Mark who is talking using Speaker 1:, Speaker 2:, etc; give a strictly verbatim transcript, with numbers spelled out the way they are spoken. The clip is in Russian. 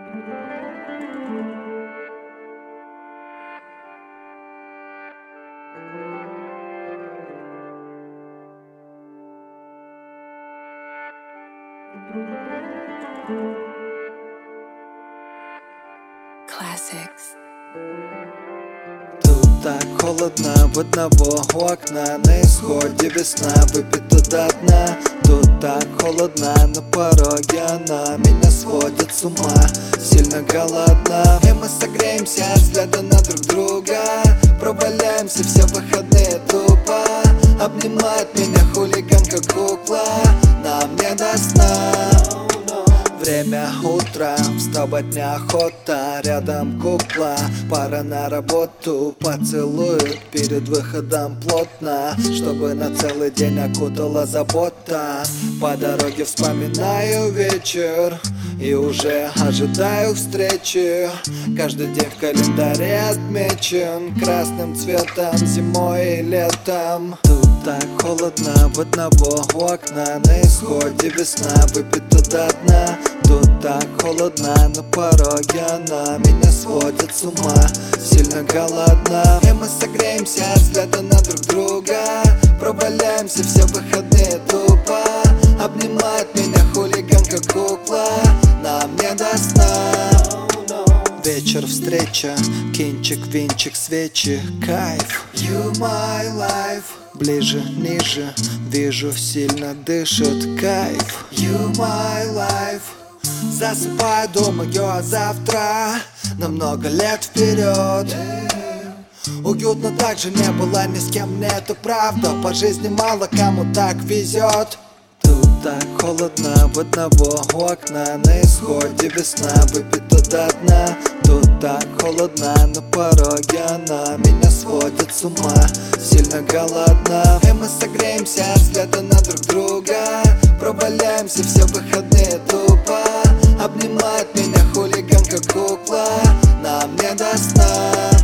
Speaker 1: Classics.
Speaker 2: Тут так холодно, в одного у окна. На исходе весна, выпита до дна. Тут так холодно, на пороге она меня сводит с ума, сильно голодна. И мы согреемся от взгляда на друг друга. Проваляемся все выходные тупо. Обнимает меня хулиган, как кукла. Нам не до сна. Время утра, вставать неохота. Рядом кукла, пора на работу. Поцелует перед выходом плотно, чтобы на целый день окутала забота. По дороге вспоминаю вечер и уже ожидаю встречи. Каждый день в календаре отмечен красным цветом, зимой и летом. Тут так холодно, в одного у окна. На исходе весна, выпита до дна. Тут так холодно, на пороге она меня сводит с ума, сильно голодна. И мы согреемся от взгляда на друг друга. Проваляемся все выходные тупо. Обнимает меня хулиган, как кукла. Нам не до сна. Вечер, встреча, кинчик, винчик, свечи, кайф. You my life. Ближе, ниже, вижу, сильно дышит, кайф. You my life. Засыпаю, думаю о завтра, на много лет вперед. Уютно так же не было ни с кем, мне это правда. По жизни мало кому так везет. Тут так холодно, в одного у окна. На исходе весна, выпита до дна. Тут так холодно, на пороге она меня сводит с ума, сильно голодна. И мы согреемся от взгляда на друг друга. Проваляемся все выходные тупо. Обнимает меня хулиган, как кукла. Нам не до сна.